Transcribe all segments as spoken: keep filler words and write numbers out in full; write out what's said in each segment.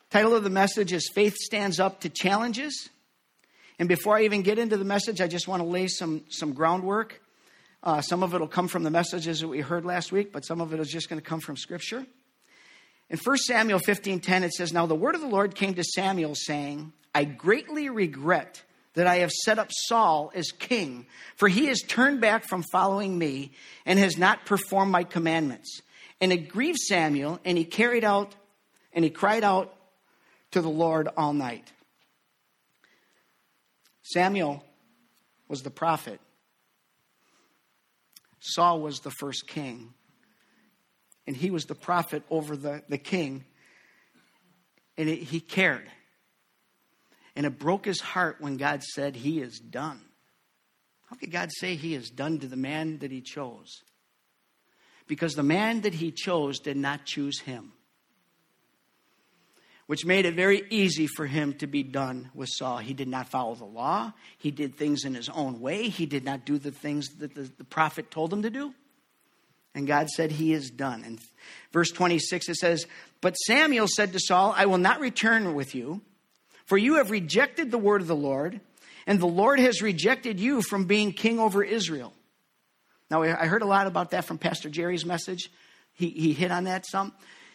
Title of the message is Faith Stands Up to Challenges. And before I even get into the message, I just want to lay some, some groundwork. Uh, some of it will come from the messages that we heard last week, but some of it is just going to come from Scripture. In First Samuel fifteen ten, it says, "Now the word of the Lord came to Samuel, saying, I greatly regret that I have set up Saul as king, for he has turned back from following me and has not performed my commandments. And it grieved Samuel, and he carried out, and he cried out to the Lord all night." Samuel was the prophet. Saul was the first king. And he was the prophet over the, the king. And it, he cared. And it broke his heart when God said, he is done. How could God say he is done to the man that he chose? Because the man that he chose did not choose him. Which made it very easy for him to be done with Saul. He did not follow the law. He did things in his own way. He did not do the things that the, the prophet told him to do. And God said he is done. And verse twenty-six, it says, "But Samuel said to Saul, I will not return with you, for you have rejected the word of the Lord, and the Lord has rejected you from being king over Israel." Now, I heard a lot about that from Pastor Jerry's message. He, he hit on that some.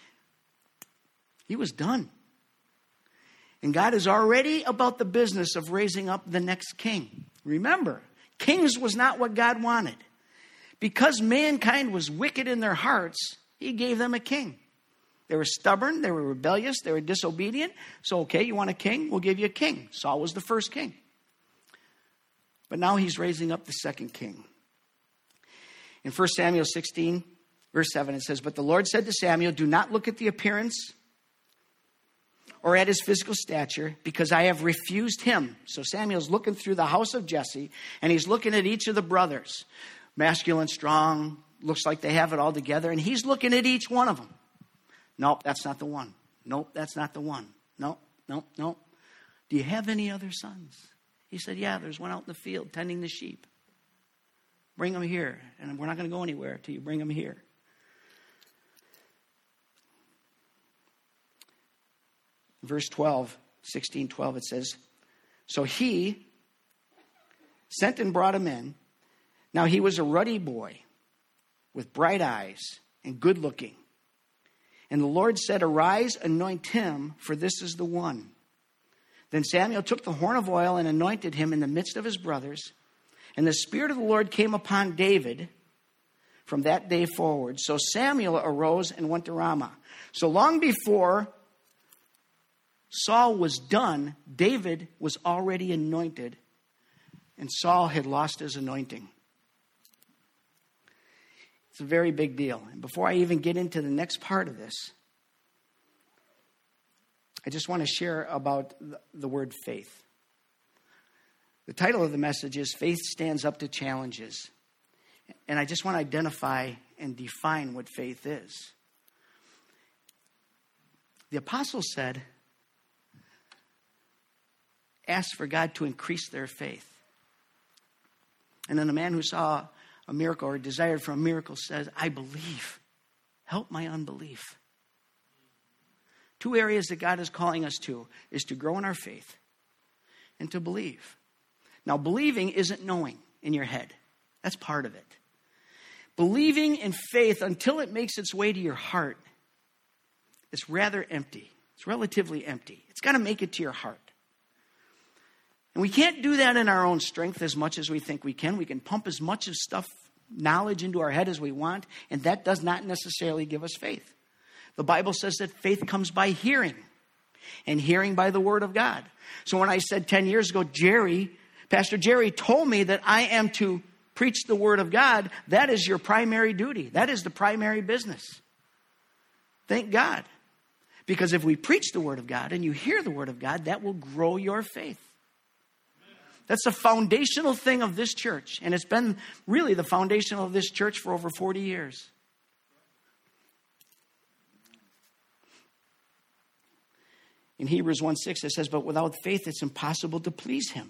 He was done. And God is already about the business of raising up the next king. Remember, kings was not what God wanted. Because mankind was wicked in their hearts, he gave them a king. They were stubborn, they were rebellious, they were disobedient. So, okay, you want a king? We'll give you a king. Saul was the first king. But now he's raising up the second king. In First Samuel sixteen, verse seven, it says, "But the Lord said to Samuel, do not look at the appearance or at his physical stature, because I have refused him." So Samuel's looking through the house of Jesse, and he's looking at each of the brothers. Masculine, strong, looks like they have it all together. And he's looking at each one of them. Nope, that's not the one. Nope, that's not the one. Nope, nope, nope. "Do you have any other sons?" He said, "Yeah, there's one out in the field tending the sheep. Bring them here. And we're not going to go anywhere until you bring them here." Verse twelve, sixteen twelve, it says, "So he sent and brought him in. Now he was a ruddy boy with bright eyes and good looking. And the Lord said, arise, anoint him, for this is the one. Then Samuel took the horn of oil and anointed him in the midst of his brothers. And the Spirit of the Lord came upon David from that day forward. So Samuel arose and went to Ramah." So long before Saul was done, David was already anointed, and Saul had lost his anointing. It's a very big deal. And before I even get into the next part of this, I just want to share about the word faith. The title of the message is Faith Stands Up to Challenges. And I just want to identify and define what faith is. The apostle said, ask for God to increase their faith. And then a man who saw a miracle or desired for a miracle says, I believe. Help my unbelief. Two areas that God is calling us to is to grow in our faith and to believe. Now, believing isn't knowing in your head. That's part of it. Believing in faith until it makes its way to your heart is rather empty. It's relatively empty. It's got to make it to your heart. And we can't do that in our own strength as much as we think we can. We can pump as much of stuff, knowledge into our head as we want, and that does not necessarily give us faith. The Bible says that faith comes by hearing, and hearing by the word of God. So when I said ten years ago, Jerry, Pastor Jerry told me that I am to preach the word of God, that is your primary duty. That is the primary business. Thank God. Because if we preach the word of God and you hear the word of God, that will grow your faith. That's a foundational thing of this church. And it's been really the foundation of this church for over forty years. In Hebrews one six, it says, but without faith, it's impossible to please him.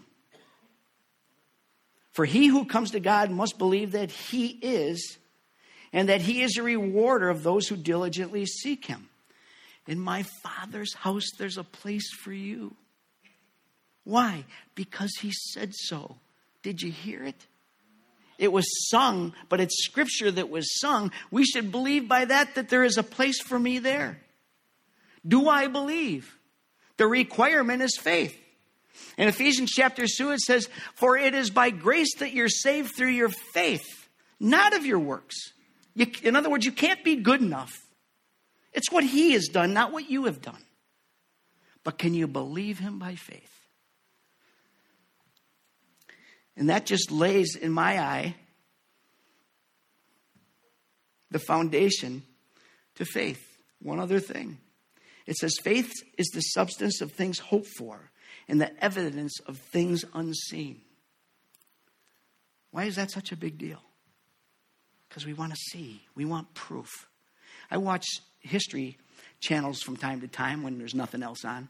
For he who comes to God must believe that he is, and that he is a rewarder of those who diligently seek him. In my Father's house, there's a place for you. Why? Because he said so. Did you hear it? It was sung, but it's scripture that was sung. We should believe by that that there is a place for me there. Do I believe? The requirement is faith. In Ephesians chapter two, it says, for it is by grace that you're saved through your faith, not of your works. You, in other words, you can't be good enough. It's what he has done, not what you have done. But can you believe him by faith? And that just lays in my eye the foundation to faith. One other thing. It says faith is the substance of things hoped for and the evidence of things unseen. Why is that such a big deal? Because we want to see. We want proof. I watch history channels from time to time when there's nothing else on.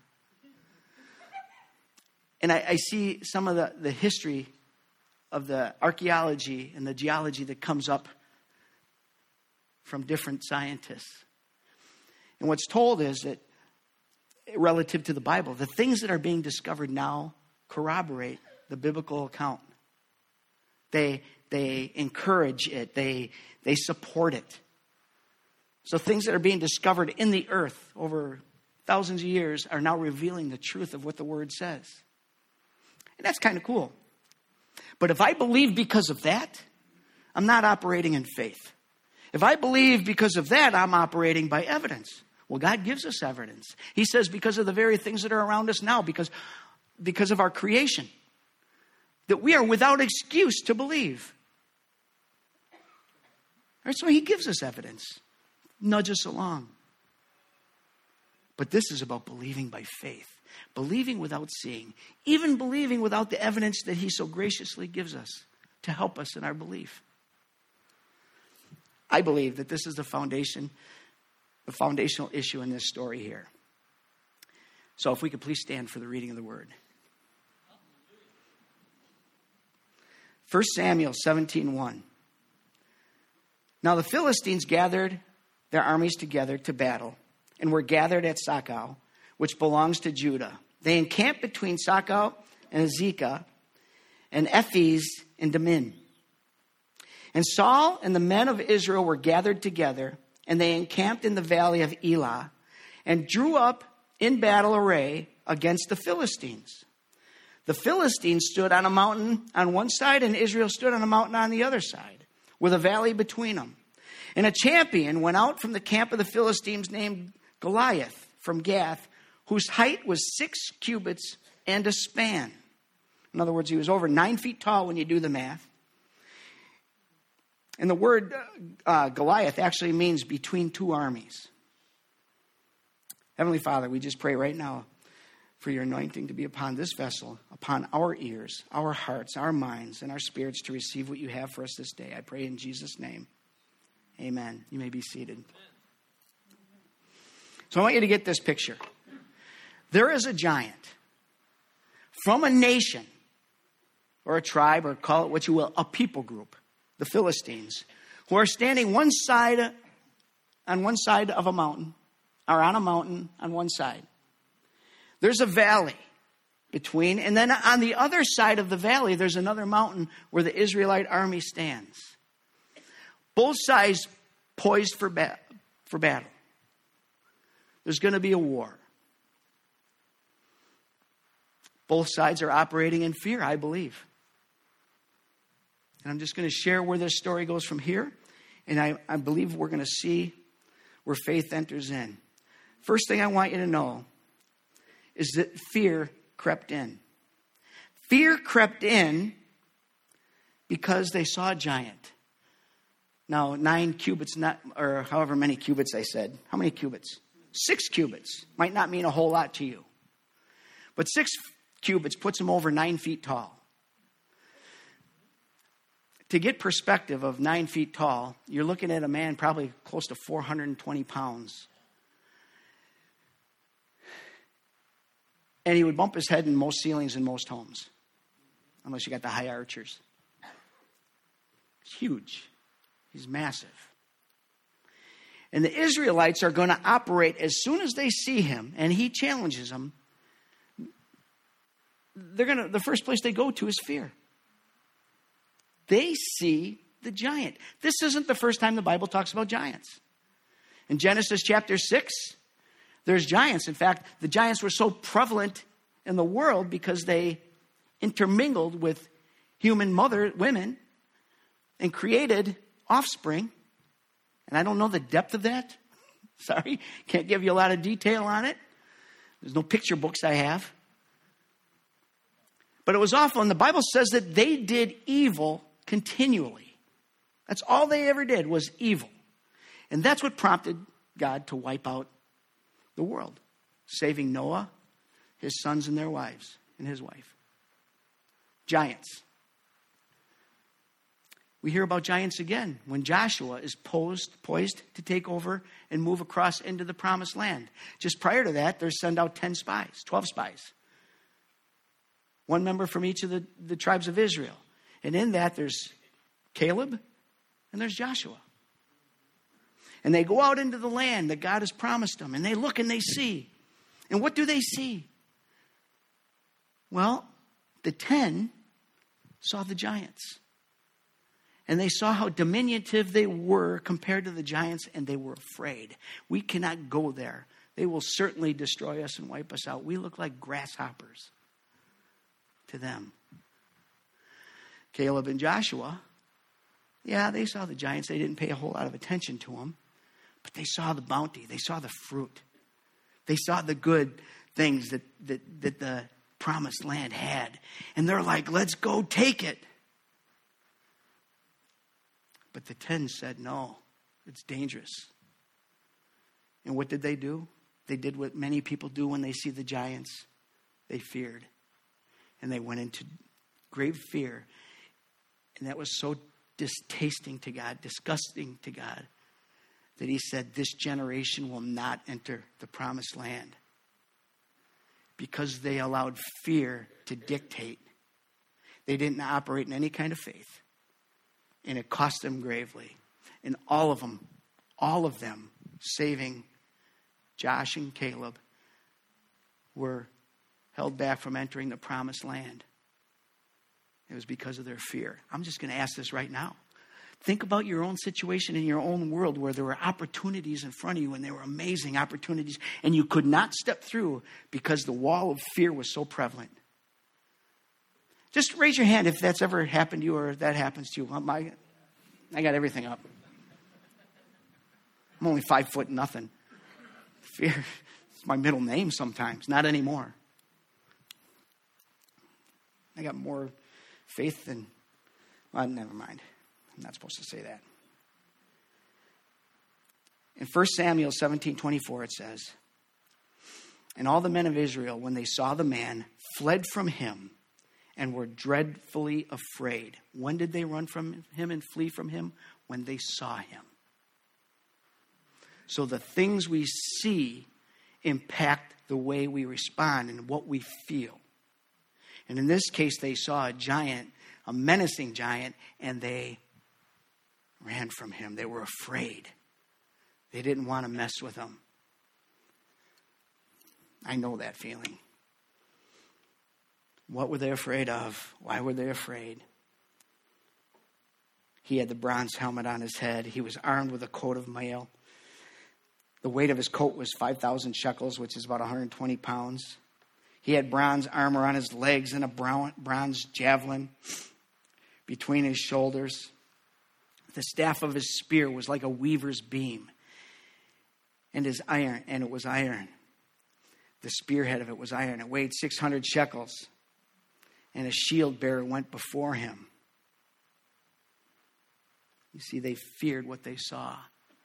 And I, I see some of the, the history of the archaeology and the geology that comes up from different scientists. And what's told is that relative to the Bible, the things that are being discovered now corroborate the biblical account. They they encourage it. They they support it. So things that are being discovered in the earth over thousands of years are now revealing the truth of what the Word says. And that's kind of cool. But if I believe because of that, I'm not operating in faith. If I believe because of that, I'm operating by evidence. Well, God gives us evidence. He says because of the very things that are around us now, because, because of our creation, that we are without excuse to believe. All right, so he gives us evidence. Nudge us along. But this is about believing by faith. Believing without seeing. Even believing without the evidence that he so graciously gives us to help us in our belief. I believe that this is the foundation, the foundational issue in this story here. So if we could please stand for the reading of the word. First Samuel seventeen one. Now the Philistines gathered their armies together to battle and were gathered at Socoh, which belongs to Judah. They encamped between Socoh and Azekah and Ephes and Damin. And Saul and the men of Israel were gathered together, and they encamped in the valley of Elah and drew up in battle array against the Philistines. The Philistines stood on a mountain on one side, and Israel stood on a mountain on the other side, with a valley between them. And a champion went out from the camp of the Philistines named Goliath from Gath, whose height was six cubits and a span. In other words, he was over nine feet tall when you do the math. And the word uh, Goliath actually means between two armies. Heavenly Father, we just pray right now for your anointing to be upon this vessel, upon our ears, our hearts, our minds, and our spirits to receive what you have for us this day. I pray in Jesus' name. Amen. You may be seated. So I want you to get this picture. There is a giant from a nation or a tribe, or call it what you will, a people group, the Philistines, who are standing one side on one side of a mountain, or on a mountain on one side. There's a valley between, and then on the other side of the valley, there's another mountain where the Israelite army stands. Both sides poised for, ba- for battle. There's going to be a war. Both sides are operating in fear, I believe. And I'm just going to share where this story goes from here. And I, I believe we're going to see where faith enters in. First thing I want you to know is that fear crept in. Fear crept in because they saw a giant. Now, nine cubits, not, or however many cubits I said. How many cubits? Six cubits. Might not mean a whole lot to you. But six cubits puts him over nine feet tall. To get perspective of nine feet tall, you're looking at a man probably close to four hundred twenty pounds. And he would bump his head in most ceilings in most homes. Unless you got the high archers. It's huge. He's massive. And the Israelites are going to operate as soon as they see him, and he challenges them. They're going to, the first place they go to is fear. They see the giant. This isn't the first time the Bible talks about giants. In Genesis chapter six, there's giants. In fact, the giants were so prevalent in the world because they intermingled with human mother women and created offspring. And I don't know the depth of that. Sorry, can't give you a lot of detail on it. There's no picture books I have. But it was awful. And the Bible says that they did evil continually. That's all they ever did was evil. And that's what prompted God to wipe out the world, saving Noah, his sons and their wives, and his wife. Giants. We hear about giants again when Joshua is posed, poised to take over and move across into the promised land. Just prior to that, they send out ten spies, twelve spies. One member from each of the, the tribes of Israel. And in that, there's Caleb and there's Joshua. And they go out into the land that God has promised them. And they look and they see. And what do they see? Well, the ten saw the giants. And they saw how diminutive they were compared to the giants, and they were afraid. We cannot go there. They will certainly destroy us and wipe us out. We look like grasshoppers to them. Caleb and Joshua, yeah, they saw the giants. They didn't pay a whole lot of attention to them. But they saw the bounty. They saw the fruit. They saw the good things that, that, that the promised land had. And they're like, let's go take it. But the ten said, no, it's dangerous. And what did they do? They did what many people do when they see the giants. They feared. And they went into great fear. And that was so distasting to God, disgusting to God, that he said, this generation will not enter the promised land. Because they allowed fear to dictate. They didn't operate in any kind of faith. And it cost them gravely. And all of them, all of them, saving Josh and Caleb, were held back from entering the promised land. It was because of their fear. I'm just going to ask this right now. Think about your own situation in your own world where there were opportunities in front of you, and they were amazing opportunities, and you could not step through because the wall of fear was so prevalent. Just raise your hand if that's ever happened to you or if that happens to you. My, I got everything up. I'm only five foot nothing. Fear is my middle name sometimes. Not anymore. I got more faith than... Well, never mind. I'm not supposed to say that. In First Samuel seventeen twenty-four, it says, and all the men of Israel, when they saw the man, fled from him and were dreadfully afraid. When did they run from him and flee from him? When they saw him. So the things we see impact the way we respond and what we feel. And in this case, they saw a giant, a menacing giant, and they ran from him. They were afraid. They didn't want to mess with him. I know that feeling. What were they afraid of? Why were they afraid? He had the bronze helmet on his head. He was armed with a coat of mail. The weight of his coat was five thousand shekels, which is about one hundred twenty pounds. He had bronze armor on his legs and a bronze javelin between his shoulders. The staff of his spear was like a weaver's beam. And his iron, and it was iron. The spearhead of it was iron. It weighed six hundred shekels. And a shield bearer went before him. You see, they feared what they saw.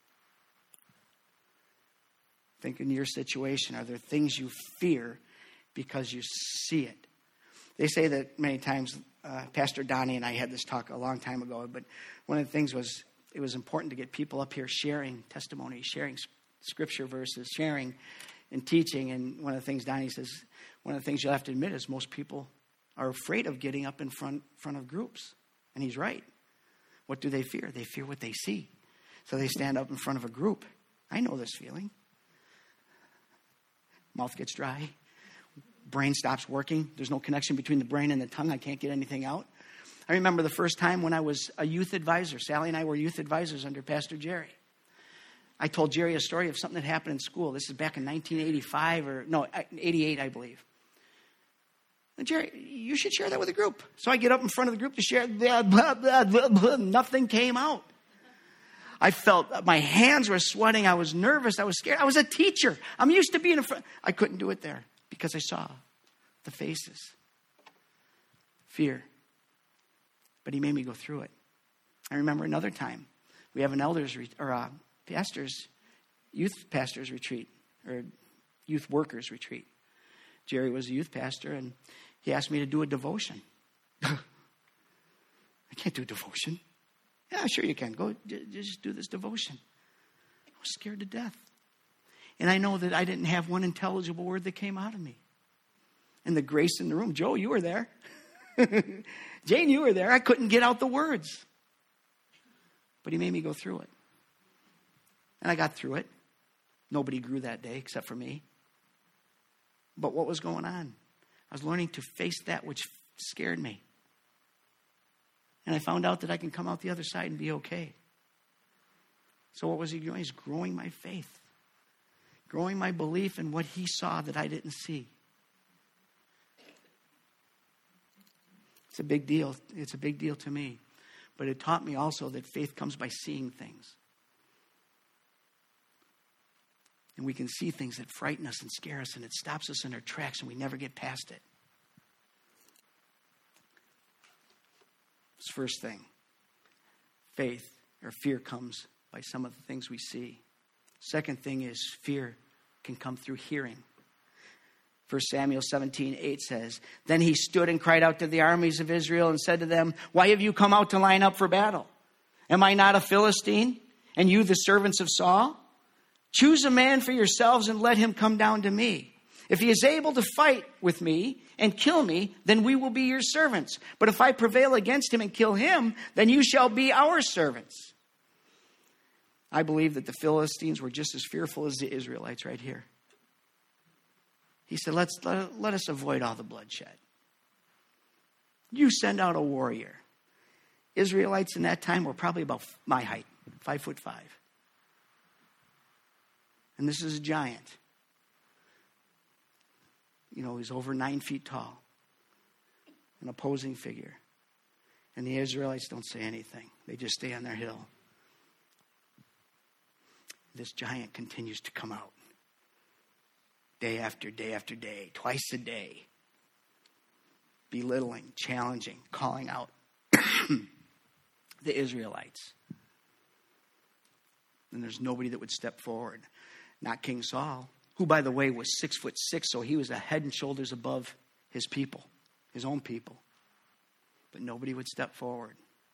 Think in your situation. Are there things you fear because you see it? They say that many times, uh, Pastor Donnie and I had this talk a long time ago, but one of the things was it was important to get people up here sharing testimony, sharing scripture verses, sharing and teaching. And one of the things Donnie says, one of the things you'll have to admit is most people are afraid of getting up in front, front of groups. And he's right. What do they fear? They fear what they see. So they stand up in front of a group I know this feeling. Mouth gets dry. Brain stops working. There's no connection between the brain and the tongue. I can't get anything out. I remember the first time when I was a youth advisor. Sally and I were youth advisors under Pastor Jerry. I told Jerry a story of something that happened in school. This is back in nineteen eighty-five or, no, eighty-eight, I believe. And Jerry, you should share that with the group. So I get up in front of the group to share. Blah, blah, blah, blah, blah. Nothing came out. I felt my hands were sweating. I was nervous. I was scared. I was a teacher. I'm used to being in front. I couldn't do it there because I saw the faces. Fear. But he made me go through it. I remember another time. We have an elders re- or a pastors, youth pastors retreat or youth workers retreat. Jerry was a youth pastor and he asked me to do a devotion. I can't do a devotion. Yeah, sure you can. Go just do this devotion. I was scared to death. And I know that I didn't have one intelligible word that came out of me. And the grace in the room. Joe, you were there. Jane, you were there. I couldn't get out the words. But he made me go through it. And I got through it. Nobody grew that day except for me. But what was going on? I was learning to face that which scared me. And I found out that I can come out the other side and be okay. So what was he doing? He's growing my faith. Growing my belief in what he saw that I didn't see. It's a big deal. It's a big deal to me. But it taught me also that faith comes by seeing things. And we can see things that frighten us and scare us, and it stops us in our tracks, and we never get past it. It's the first thing. Faith or fear comes by some of the things we see. Second thing is fear can come through hearing. First Samuel seventeen eight says, "Then he stood and cried out to the armies of Israel and said to them, 'Why have you come out to line up for battle? Am I not a Philistine, and you the servants of Saul? Choose a man for yourselves and let him come down to me. If he is able to fight with me and kill me, then we will be your servants. But if I prevail against him and kill him, then you shall be our servants.'" I believe that the Philistines were just as fearful as the Israelites right here. He said, Let's let, let us avoid all the bloodshed. You send out a warrior. Israelites in that time were probably about my height, five foot five. And this is a giant. You know, he's over nine feet tall. An opposing figure. And the Israelites don't say anything. They just stay on their hill. This giant continues to come out. Day after day after day. Twice a day. Belittling, challenging, calling out the Israelites. And there's nobody that would step forward. Not King Saul, who, by the way, was six foot six, so he was a head and shoulders above his people, his own people. But nobody would step forward.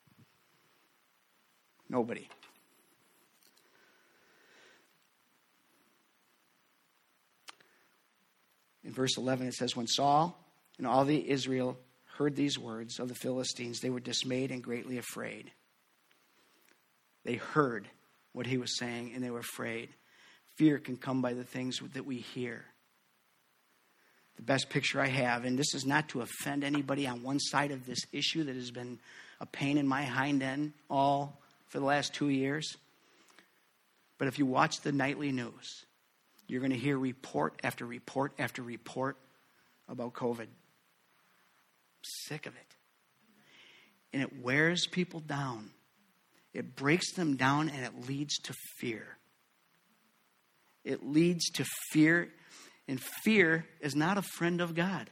Nobody. In verse eleven, it says, "When Saul and all the Israel heard these words of the Philistines, they were dismayed and greatly afraid." They heard what he was saying, and they were afraid. Fear can come by the things that we hear. The best picture I have, and this is not to offend anybody on one side of this issue that has been a pain in my hind end all for the last two years. But if you watch the nightly news, you're going to hear report after report after report about COVID. I'm sick of it. And it wears people down. It breaks them down, and it leads to fear. It leads to fear, and fear is not a friend of God.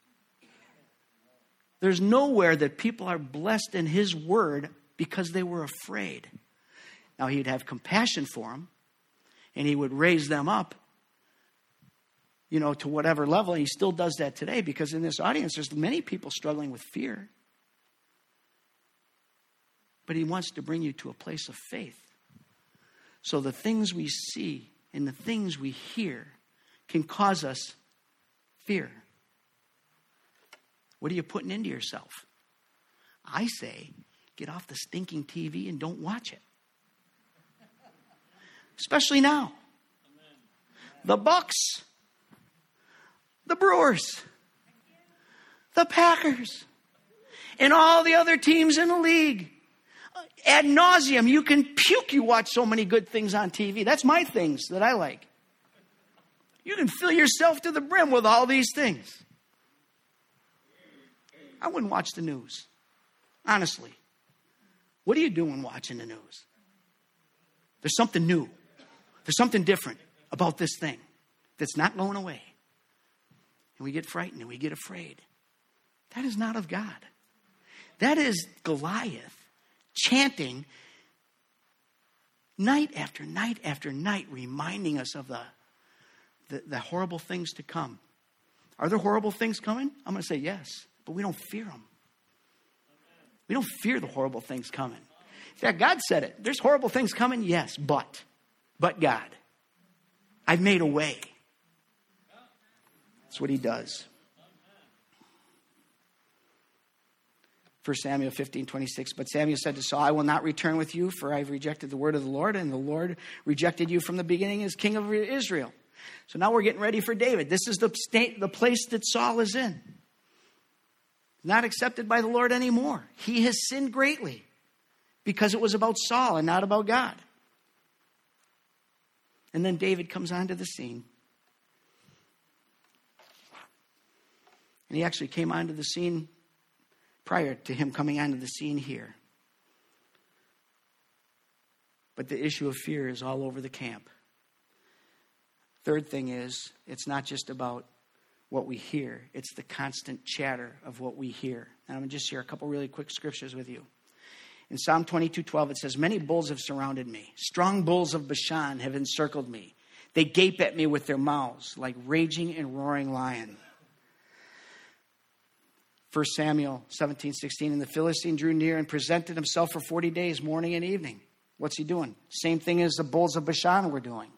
There's nowhere that people are blessed in his word because they were afraid. Now, he'd have compassion for them, and he would raise them up, you know, to whatever level. And he still does that today, because in this audience, there's many people struggling with fear. But he wants to bring you to a place of faith. So the things we see and the things we hear can cause us fear. What are you putting into yourself? I say, get off the stinking T V and don't watch it. Especially now. the Bucks, the Brewers, the Packers, and all the other teams in the league. Ad nauseum, you can puke. You watch so many good things on T V. That's my things that I like. You can fill yourself to the brim with all these things. I wouldn't watch the news. Honestly. What are you doing watching the news? There's something new. There's something different about this thing that's not going away. And we get frightened and we get afraid. That is not of God. That is Goliath chanting night after night after night, reminding us of the, the, the horrible things to come. Are there horrible things coming? I'm going to say yes, but we don't fear them. We don't fear the horrible things coming. In fact, God said it. There's horrible things coming, yes, but, but God. I've made a way. That's what he does. First Samuel fifteen twenty-six. But Samuel said to Saul, I will not return with you, for I have rejected the word of the Lord, and the Lord rejected you from the beginning as king of Israel. So now we're getting ready for David. This is the state, the place that Saul is in. Not accepted by the Lord anymore. He has sinned greatly because it was about Saul and not about God. And then David comes onto the scene. And he actually came onto the scene prior to him coming onto the scene here. But the issue of fear is all over the camp. Third thing is, it's not just about what we hear. It's the constant chatter of what we hear. And I'm going to just share a couple really quick scriptures with you. In Psalm twenty-two twelve, it says, many bulls have surrounded me. Strong bulls of Bashan have encircled me. They gape at me with their mouths like raging and roaring lion. First Samuel seventeen sixteen, and the Philistine drew near and presented himself for forty days, morning and evening. What's he doing? Same thing as the bulls of Bashan were doing.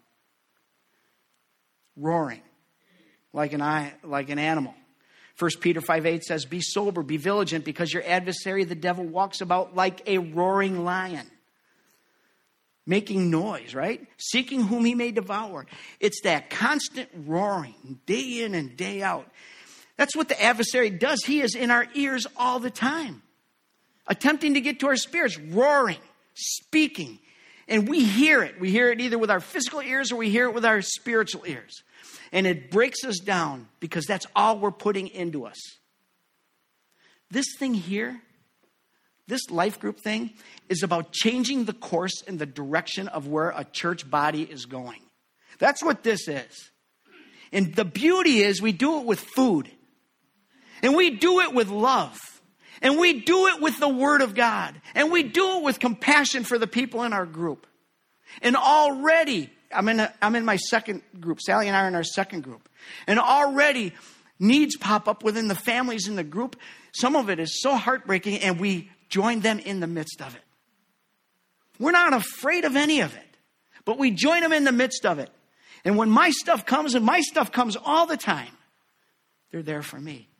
Roaring like an eye, like an animal. First Peter five eight says, be sober, be vigilant, because your adversary, the devil, walks about like a roaring lion. Making noise, right? Seeking whom he may devour. It's that constant roaring, day in and day out. That's what the adversary does. He is in our ears all the time. Attempting to get to our spirits, roaring, speaking. And we hear it. We hear it either with our physical ears or we hear it with our spiritual ears. And it breaks us down because that's all we're putting into us. This thing here, this life group thing, is about changing the course and the direction of where a church body is going. That's what this is. And the beauty is we do it with food. And we do it with love. And we do it with the Word of God. And we do it with compassion for the people in our group. And already, I'm in, a, I'm in my second group. Sally and I are in our second group. And already needs pop up within the families in the group. Some of it is so heartbreaking, and we join them in the midst of it. We're not afraid of any of it. But we join them in the midst of it. And when my stuff comes, and my stuff comes all the time, they're there for me.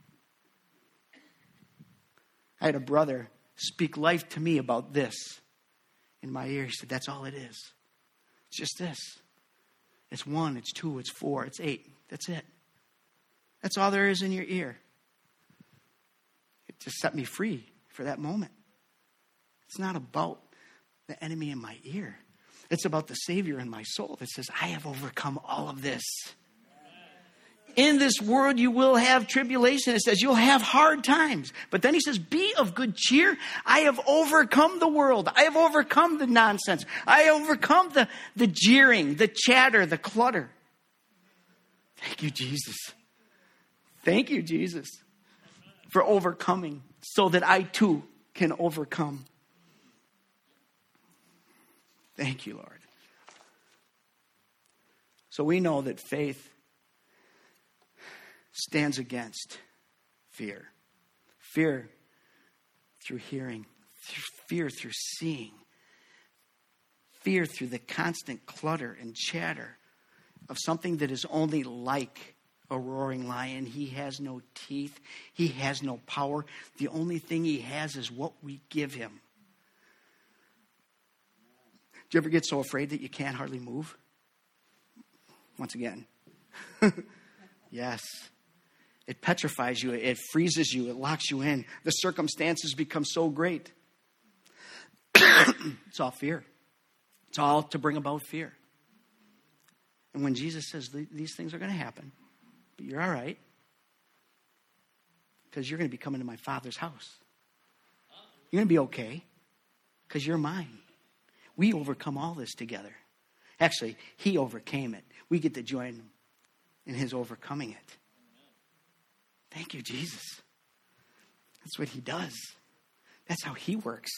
I had a brother speak life to me about this in my ear. He said, that's all it is. It's just this. It's one, it's two, it's four, it's eight. That's it. That's all there is in your ear. It just set me free for that moment. It's not about the enemy in my ear. It's about the Savior in my soul that says, I have overcome all of this. In this world, you will have tribulation. It says you'll have hard times. But then he says, be of good cheer. I have overcome the world. I have overcome the nonsense. I have overcome the, the jeering, the chatter, the clutter. Thank you, Jesus. Thank you, Jesus, for overcoming so that I too can overcome. Thank you, Lord. So we know that faith stands against fear. Fear through hearing. Fear through seeing. Fear through the constant clutter and chatter of something that is only like a roaring lion. He has no teeth. He has no power. The only thing he has is what we give him. Do you ever get so afraid that you can't hardly move? Once again, Yes. It petrifies you. It freezes you. It locks you in. The circumstances become so great. It's all fear. It's all to bring about fear. And when Jesus says these things are going to happen, but you're all right, because you're going to be coming to my Father's house. You're going to be okay, because you're mine. We overcome all this together. Actually, he overcame it. We get to join in his overcoming it. Thank you, Jesus. That's what he does. That's how he works.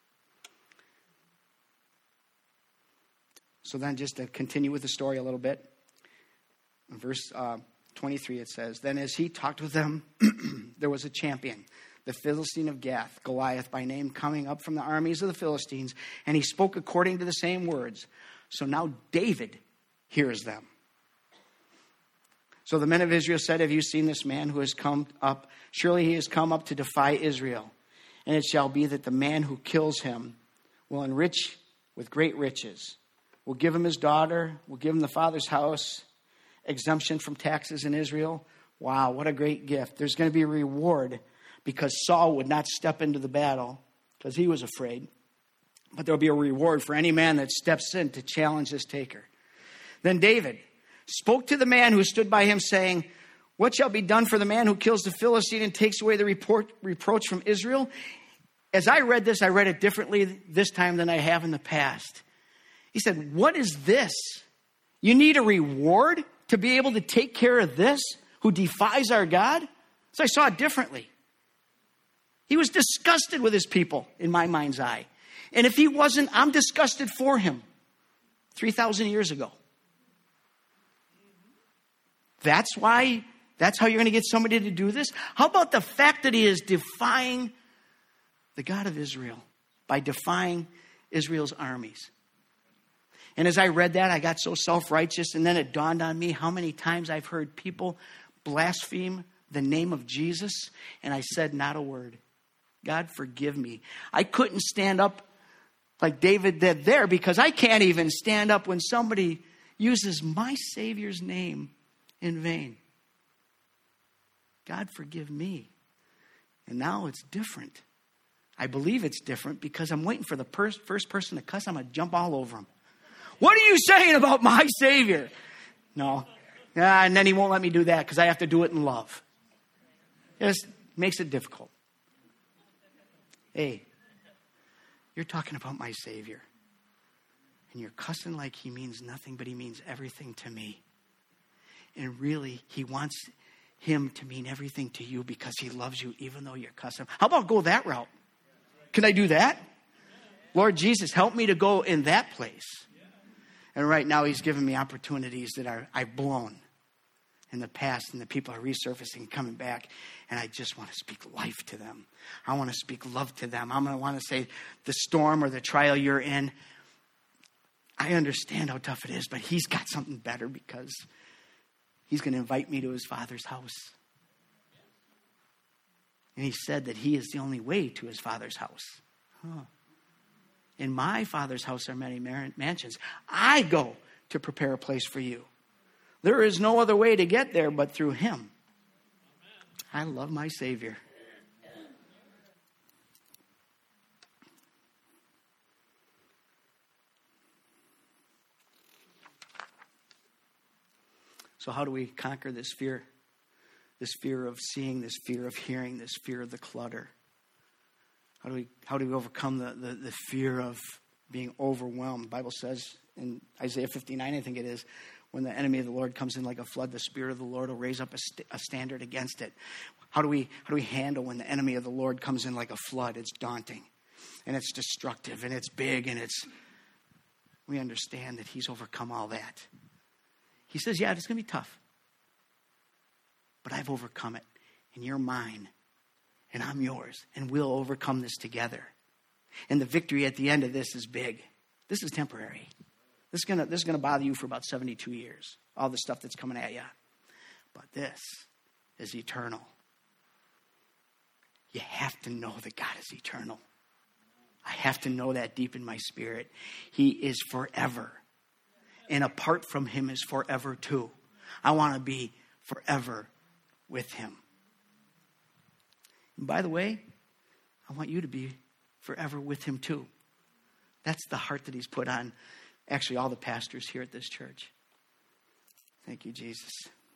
So then just to continue with the story a little bit. In verse uh, twenty-three it says, Then as he talked with them, there was a champion, the Philistine of Gath, Goliath by name, coming up from the armies of the Philistines, and he spoke according to the same words. So now David hears them. So the men of Israel said, Have you seen this man who has come up? Surely he has come up to defy Israel. And it shall be that the man who kills him will enrich with great riches. We'll give him his daughter. We'll give him the father's house. Exemption from taxes in Israel. Wow, what a great gift. There's going to be a reward because Saul would not step into the battle because he was afraid. But there'll be a reward for any man that steps in to challenge this taker. Then David spoke to the man who stood by him, saying, What shall be done for the man who kills the Philistine and takes away the report, reproach from Israel? As I read this, I read it differently this time than I have in the past. He said, What is this? You need a reward to be able to take care of this who defies our God? So I saw it differently. He was disgusted with his people in my mind's eye. And if he wasn't, I'm disgusted for him. three thousand years ago. That's why, that's how you're going to get somebody to do this? How about the fact that he is defying the God of Israel by defying Israel's armies? And as I read that, I got so self-righteous, and then it dawned on me how many times I've heard people blaspheme the name of Jesus, and I said not a word. God, forgive me. I couldn't stand up like David did there because I can't even stand up when somebody uses my Savior's name in vain. God, forgive me. And now it's different. I believe it's different because I'm waiting for the per- first person to cuss. I'm going to jump all over him. What are you saying about my Savior? No. Yeah, and then he won't let me do that because I have to do it in love. It just makes it difficult. Hey, you're talking about my Savior. And you're cussing like he means nothing, but he means everything to me. And really, he wants him to mean everything to you because he loves you even though you're cussing. How about go that route? Can I do that? Lord Jesus, help me to go in that place. And right now he's given me opportunities that are, I've blown in the past, and the people are resurfacing, coming back. And I just want to speak life to them. I want to speak love to them. I'm going to want to say the storm or the trial you're in, I understand how tough it is, but he's got something better because he's going to invite me to his Father's house. And he said that he is the only way to his Father's house. Huh. In my Father's house are many mansions. I go to prepare a place for you. There is no other way to get there but through him. I love my Savior. So how do we conquer this fear? This fear of seeing, this fear of hearing, this fear of the clutter. How do we how do we overcome the, the, the fear of being overwhelmed? The Bible says in Isaiah fifty-nine, I think it is, when the enemy of the Lord comes in like a flood, the Spirit of the Lord will raise up a, st- a standard against it. How do we how do we handle when the enemy of the Lord comes in like a flood? It's daunting, and it's destructive, and it's big, and it's... We understand that he's overcome all that. He says, yeah, it's going to be tough, but I've overcome it, and you're mine. And I'm yours. And we'll overcome this together. And the victory at the end of this is big. This is temporary. This is gonna, this is gonna bother you for about seventy-two years. All the stuff that's coming at you. But this is eternal. You have to know that God is eternal. I have to know that deep in my spirit. He is forever. And apart from him is forever too. I want to be forever with him. And by the way, I want you to be forever with him too. That's the heart that he's put on actually all the pastors here at this church. Thank you, Jesus.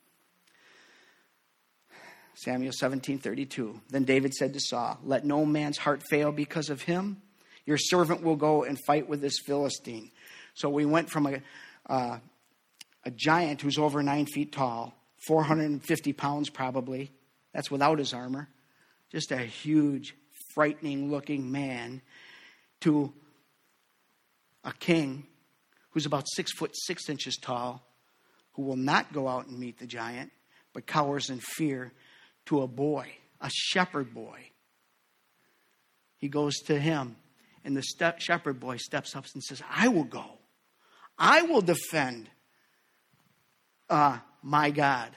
Samuel seventeen thirty-two. Then David said to Saul, let no man's heart fail because of him. Your servant will go and fight with this Philistine. So we went from a, uh, a giant who's over nine feet tall, four hundred fifty pounds probably. That's without his armor. Just a huge, frightening looking man, to a king who's about six foot six inches tall, who will not go out and meet the giant, but cowers in fear, to a boy, a shepherd boy. He goes to him, and the step, shepherd boy steps up and says, I will go. I will defend uh, my God.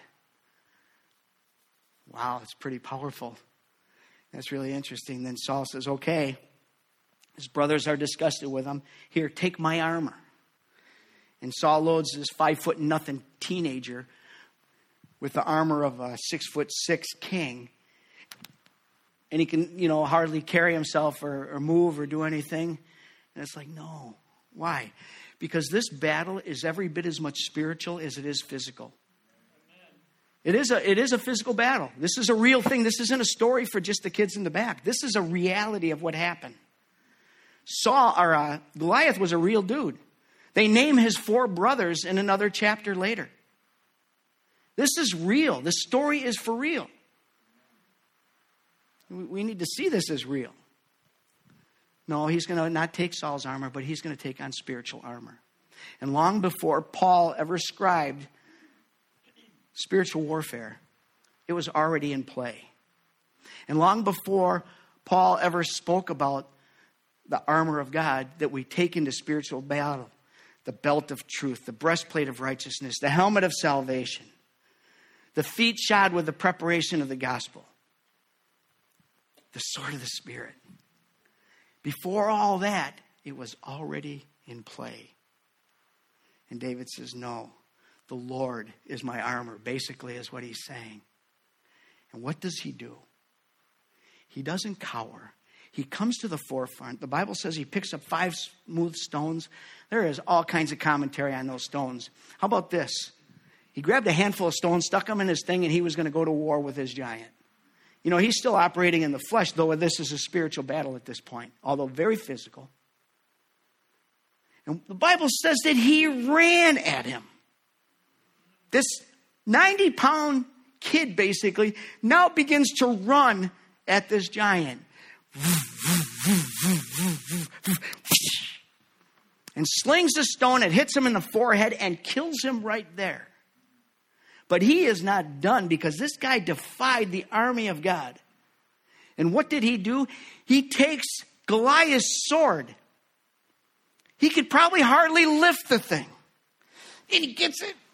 Wow, it's pretty powerful. That's really interesting. Then Saul says, okay. His brothers are disgusted with him. Here, take my armor. And Saul loads this five foot nothing teenager with the armor of a six foot six king. And he can, you know, hardly carry himself or, or move or do anything. And it's like, no. Why? Because this battle is every bit as much spiritual as it is physical. It is a, it is a physical battle. This is a real thing. This isn't a story for just the kids in the back. This is a reality of what happened. Saul, or uh, Goliath was a real dude. They name his four brothers in another chapter later. This is real. This story is for real. We need to see this as real. No, he's going to not take Saul's armor, but he's going to take on spiritual armor. And long before Paul ever scribed spiritual warfare, it was already in play. And long before Paul ever spoke about the armor of God that we take into spiritual battle, the belt of truth, the breastplate of righteousness, the helmet of salvation, the feet shod with the preparation of the gospel, the sword of the Spirit. Before all that, it was already in play. And David says, no, the Lord is my armor, basically is what he's saying. And what does he do? He doesn't cower. He comes to the forefront. The Bible says he picks up five smooth stones. There is all kinds of commentary on those stones. How about this? He grabbed a handful of stones, stuck them in his thing, and he was going to go to war with his giant. You know, he's still operating in the flesh, though this is a spiritual battle at this point, although very physical. And the Bible says that he ran at him. This ninety-pound kid, basically, now begins to run at this giant. And slings the stone, it hits him in the forehead and kills him right there. But he is not done, because this guy defied the army of God. And what did he do? He takes Goliath's sword. He could probably hardly lift the thing. And he gets it.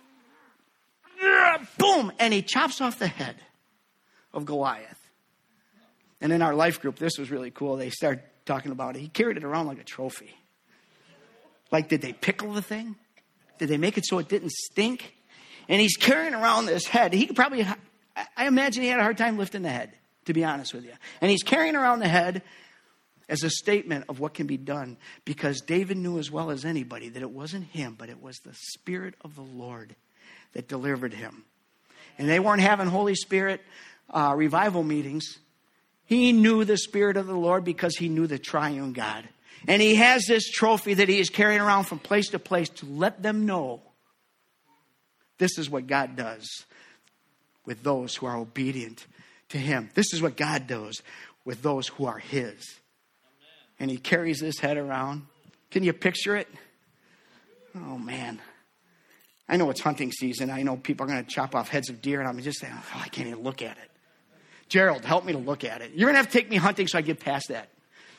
Boom! And he chops off the head of Goliath. And in our life group, this was really cool. They started talking about it. He carried it around like a trophy. Like, did they pickle the thing? Did they make it so it didn't stink? And he's carrying around this head. He could probably, I imagine he had a hard time lifting the head, to be honest with you. And he's carrying around the head as a statement of what can be done. Because David knew as well as anybody that it wasn't him, but it was the Spirit of the Lord that delivered him. And they weren't having Holy Spirit uh, revival meetings. He knew the Spirit of the Lord because he knew the triune God. And he has this trophy that he is carrying around from place to place to let them know this is what God does with those who are obedient to him. This is what God does with those who are his. Amen. And he carries this head around. Can you picture it? Oh, man. I know it's hunting season. I know people are going to chop off heads of deer, and I'm just saying, oh, I can't even look at it. Gerald, help me to look at it. You're going to have to take me hunting so I get past that.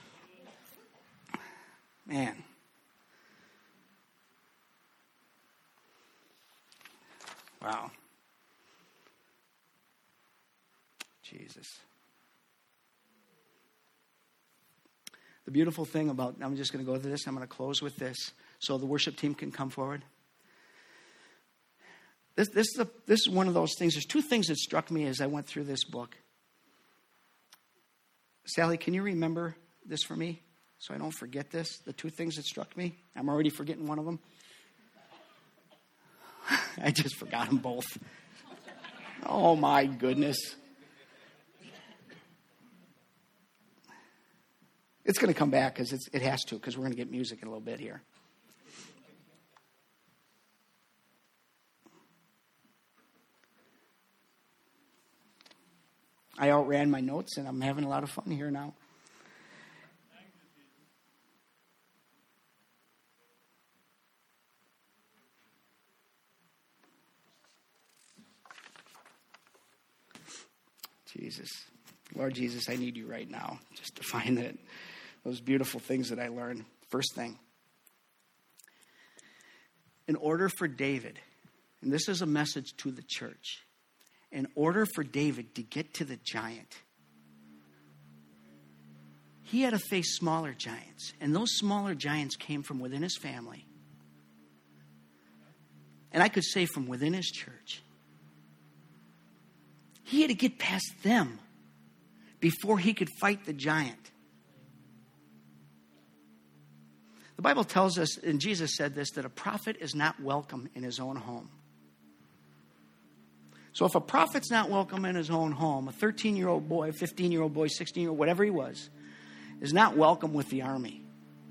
Man. Wow. Jesus. The beautiful thing about, I'm just going to go to this. I'm going to close with this so the worship team can come forward. This, this, is a, this is one of those things. There's two things that struck me as I went through this book. Sally, can you remember this for me so I don't forget this? The two things that struck me. I'm already forgetting one of them. I just forgot them both. Oh, my goodness. It's going to come back because it has to, because we're going to get music in a little bit here. I outran my notes, and I'm having a lot of fun here now. Jesus. Lord Jesus, I need you right now just to find that those beautiful things that I learned. First thing, in order for David, and this is a message to the church, in order for David to get to the giant, he had to face smaller giants. And those smaller giants came from within his family. And I could say from within his church. He had to get past them before he could fight the giant. The Bible tells us, and Jesus said this, that a prophet is not welcome in his own home. So if a prophet's not welcome in his own home, a thirteen-year-old boy, a fifteen-year-old boy, sixteen-year-old, whatever he was, is not welcome with the army.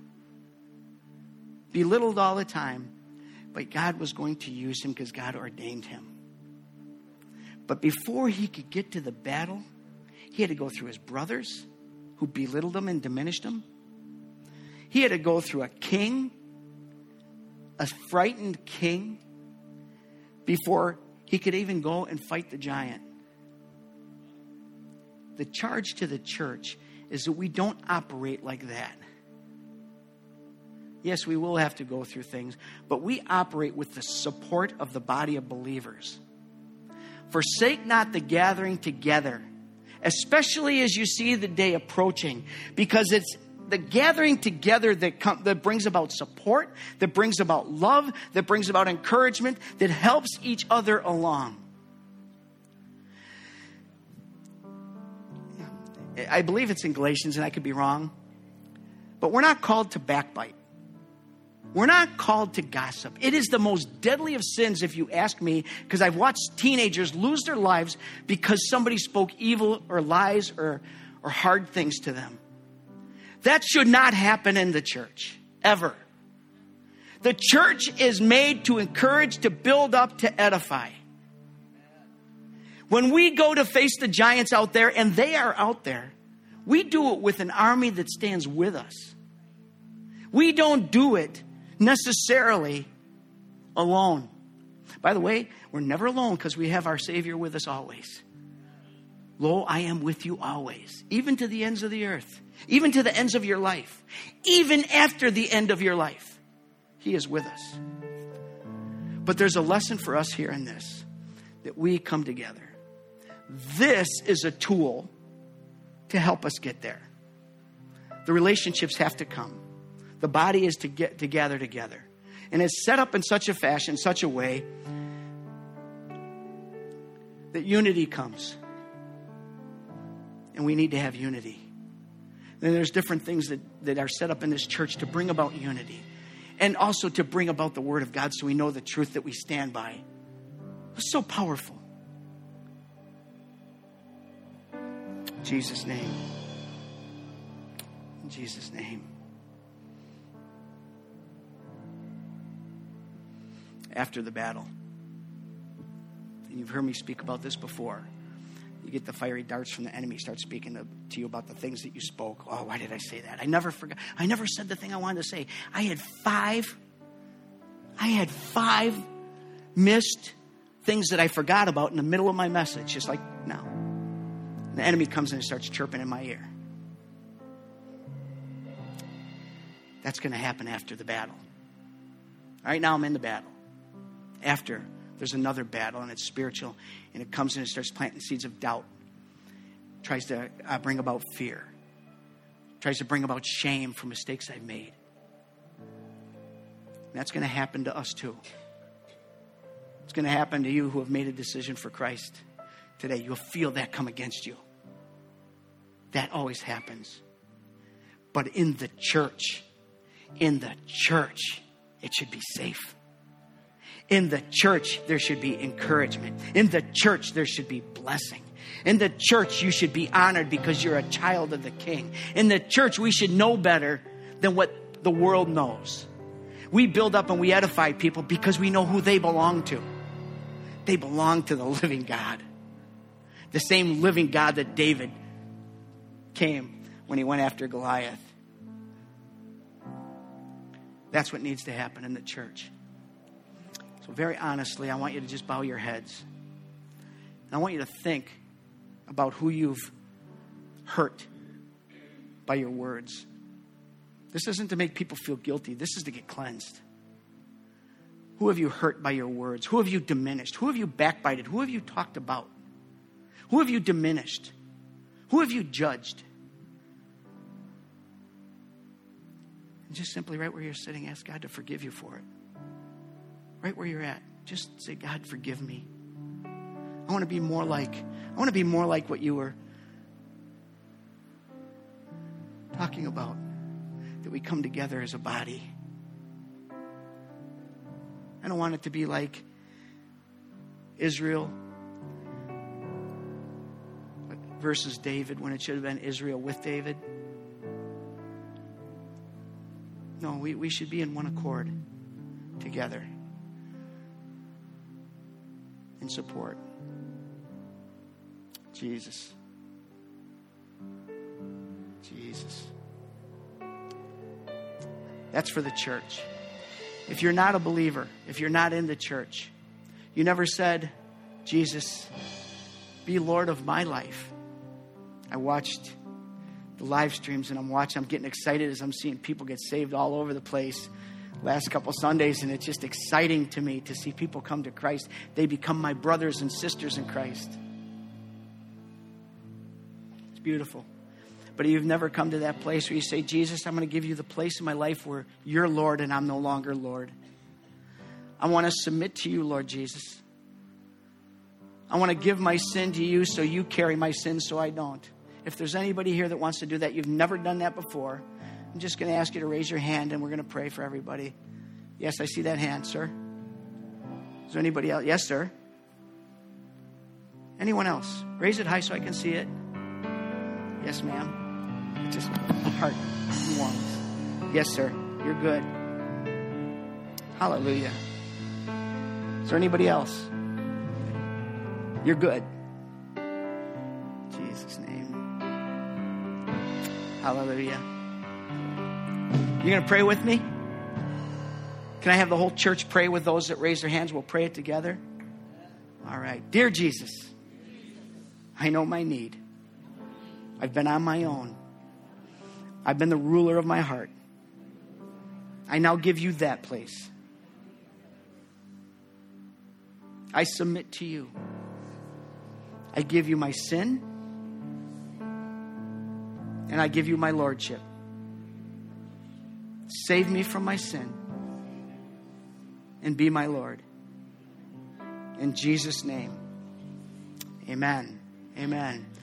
Belittled all the time, but God was going to use him because God ordained him. But before he could get to the battle, he had to go through his brothers who belittled him and diminished him. He had to go through a king, a frightened king, before he could even go and fight the giant. The charge to the church is that we don't operate like that. Yes, we will have to go through things, but we operate with the support of the body of believers. Forsake not the gathering together, especially as you see the day approaching, because it's the gathering together that com- that brings about support, that brings about love, that brings about encouragement, that helps each other along. I believe it's in Galatians, and I could be wrong, but we're not called to backbite. We're not called to gossip. It is the most deadly of sins, if you ask me, because I've watched teenagers lose their lives because somebody spoke evil or lies or, or hard things to them. That should not happen in the church, ever. The church is made to encourage, to build up, to edify. When we go to face the giants out there, and they are out there, we do it with an army that stands with us. We don't do it necessarily alone. By the way, we're never alone because we have our Savior with us always. Lo, I am with you always, even to the ends of the earth, even to the ends of your life, even after the end of your life. He is with us. But there's a lesson for us here in this, that we come together. This is a tool to help us get there. The relationships have to come. The body is to get to gather together. And it's set up in such a fashion, such a way that unity comes. And we need to have unity. Then there's different things that, that are set up in this church to bring about unity. And also to bring about the Word of God so we know the truth that we stand by. It's so powerful. In Jesus' name. In Jesus' name. After the battle, and you've heard me speak about this before, you get the fiery darts from the enemy, start speaking to, to you about the things that you spoke. Oh, why did I say that? I never forgot. I never said the thing I wanted to say. I had five, I had five missed things that I forgot about in the middle of my message, just like now. And the enemy comes in and starts chirping in my ear. That's going to happen after the battle. All right, now I'm in the battle. After, there's another battle, and it's spiritual, and it comes in and starts planting seeds of doubt. Tries to uh, bring about fear. Tries to bring about shame for mistakes I've made. And that's going to happen to us too. It's going to happen to you who have made a decision for Christ today. You'll feel that come against you. That always happens. But in the church, in the church, it should be safe. In the church, there should be encouragement. In the church, there should be blessing. In the church, you should be honored because you're a child of the King. In the church, we should know better than what the world knows. We build up and we edify people because we know who they belong to. They belong to the living God. The same living God that David came when he went after Goliath. That's what needs to happen in the church. So very honestly, I want you to just bow your heads. And I want you to think about who you've hurt by your words. This isn't to make people feel guilty. This is to get cleansed. Who have you hurt by your words? Who have you diminished? Who have you backbited? Who have you talked about? Who have you diminished? Who have you judged? And just simply right where you're sitting, ask God to forgive you for it. Right where you're at. Just say, God, forgive me. I want to be more like, I want to be more like what you were talking about. That we come together as a body. I don't want it to be like Israel versus David when it should have been Israel with David. No, we, we should be in one accord together in support. Jesus. Jesus. That's for the church. If you're not a believer, if you're not in the church, you never said, Jesus, be Lord of my life. I watched the live streams and I'm watching, I'm getting excited as I'm seeing people get saved all over the place last couple Sundays, and it's just exciting to me to see people come to Christ. They become my brothers and sisters in Christ. It's beautiful. But you've never come to that place where you say, Jesus, I'm going to give you the place in my life where you're Lord and I'm no longer Lord. I want to submit to you, Lord Jesus. I want to give my sin to you so you carry my sin so I don't. If there's anybody here that wants to do that, you've never done that before, I'm just going to ask you to raise your hand and we're going to pray for everybody. Yes, I see that hand, sir. Is there anybody else? Yes, sir. Anyone else? Raise it high so I can see it. Yes, ma'am. Just a heart warms. Yes, sir. You're good. Hallelujah. Is there anybody else? You're good. In Jesus' name. Hallelujah. You going to pray with me? Can I have the whole church pray with those that raise their hands? We'll pray it together. All right. Dear Jesus, I know my need. I've been on my own. I've been the ruler of my heart. I now give you that place. I submit to you. I give you my sin. And I give you my lordship. Save me from my sin. And be my Lord. In Jesus' name. Amen. Amen.